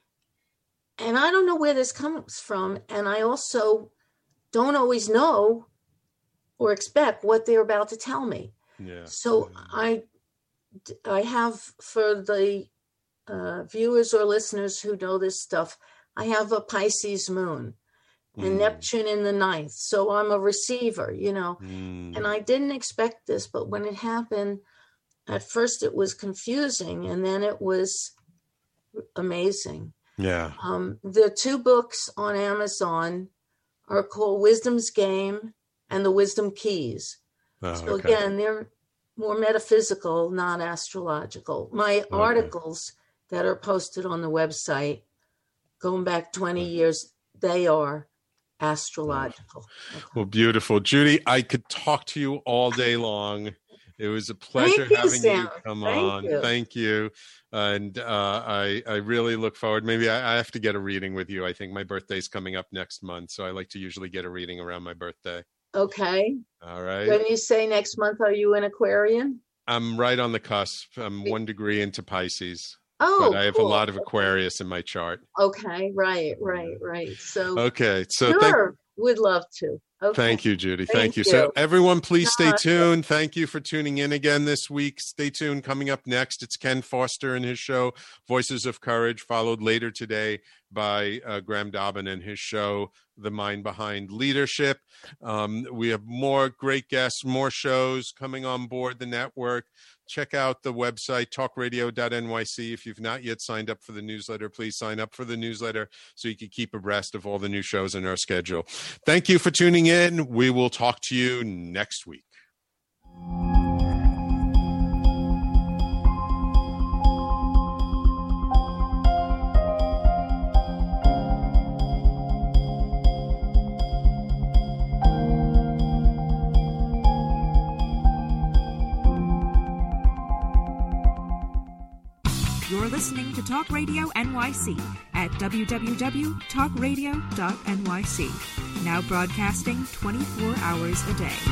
And I don't know where this comes from. And I also don't always know or expect what they're about to tell me. Yeah. So I I have, for the uh, viewers or listeners who know this stuff, I have a Pisces moon and mm. Neptune in the ninth. So I'm a receiver, you know, mm. and I didn't expect this, but when it happened, at first it was confusing, and then it was amazing. Yeah. Um, the two books on Amazon are called Wisdom's Game and The Wisdom Keys. Oh, so okay. again, they're more metaphysical, not astrological. My okay. articles that are posted on the website, going back twenty years, they are astrological. Okay. Well, beautiful. Judy, I could talk to you all day long. It was a pleasure Thank having you, you come Thank on. You. Thank you. And uh, I, I really look forward. Maybe I, I have to get a reading with you. I think my birthday's coming up next month, so I like to usually get a reading around my birthday. Okay. All right. When you say next month, are you an Aquarian? I'm right on the cusp. I'm one degree into Pisces. Oh, but I have cool. a lot of Aquarius in my chart. Okay, right, right, right. So okay, so sure, thank, would love to. Okay. Thank you, Judy. Thank, Thank you. you. So everyone, please stay Uh, tuned. Thank you for tuning in again this week. Stay tuned. Coming up next, it's Ken Foster and his show, Voices of Courage, followed later today by uh, Graham Dobbin and his show, The Mind Behind Leadership. Um, we have more great guests, more shows coming on board the network check out the website, talk radio dot N Y C. If you've not yet signed up for the newsletter, please sign up for the newsletter so you can keep abreast of all the new shows in our schedule. Thank you for tuning in. We will talk to you next week. You're listening to Talk Radio N Y C at w w w dot talk radio dot N Y C. Now broadcasting twenty-four hours a day.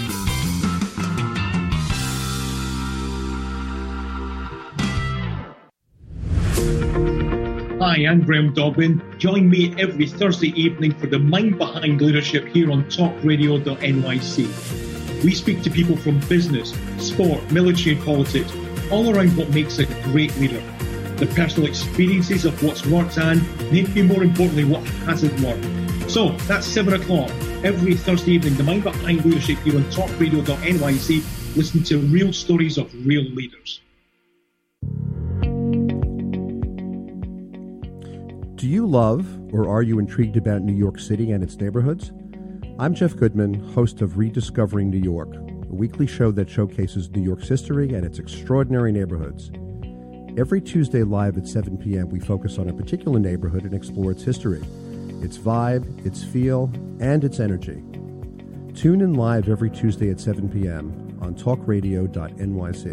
Hi, I'm Graham Dobbin. Join me every Thursday evening for the Mind Behind Leadership here on talk radio dot N Y C. We speak to people from business, sport, military and politics, all around what makes a great leader, the personal experiences of what's worked and, maybe more importantly, what hasn't worked. So, that's seven o'clock every Thursday evening, the Mind Behind Leadership here on talk radio dot N Y C. Listen to real stories of real leaders. Do you love or are you intrigued about New York City and its neighborhoods? I'm Jeff Goodman, host of Rediscovering New York, a weekly show that showcases New York's history and its extraordinary neighborhoods. Every Tuesday live at seven p.m., we focus on a particular neighborhood and explore its history, its vibe, its feel, and its energy. Tune in live every Tuesday at seven p.m. on talk radio dot N Y C.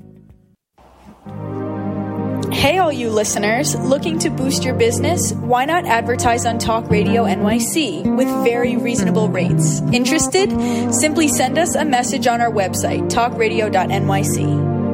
Hey, all you listeners, looking to boost your business? Why not advertise on Talk Radio N Y C with very reasonable rates? Interested? Simply send us a message on our website, talk radio dot N Y C.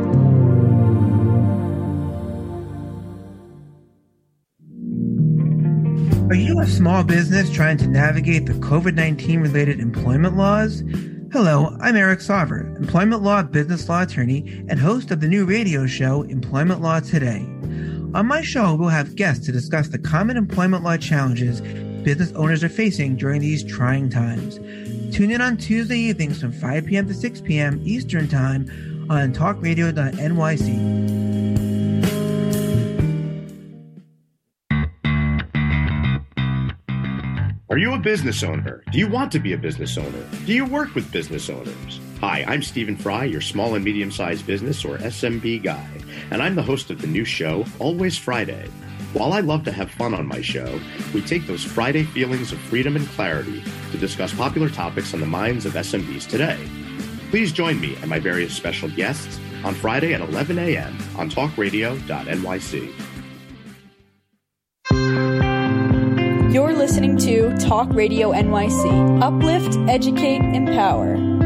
Are you a small business trying to navigate the covid nineteen related employment laws? Hello, I'm Eric Sauver, employment law business law attorney and host of the new radio show, Employment Law Today. On my show, we'll have guests to discuss the common employment law challenges business owners are facing during these trying times. Tune in on Tuesday evenings from five p.m. to six p.m. Eastern Time on talk radio dot N Y C. Are you a business owner? Do you want to be a business owner? Do you work with business owners? Hi, I'm Stephen Fry, your small and medium-sized business or S M B guy, and I'm the host of the new show, Always Friday. While I love to have fun on my show, we take those Friday feelings of freedom and clarity to discuss popular topics on the minds of S M Bs today. Please join me and my various special guests on Friday at eleven a.m. on talk radio dot N Y C. You're listening to Talk Radio N Y C. Uplift, educate, empower.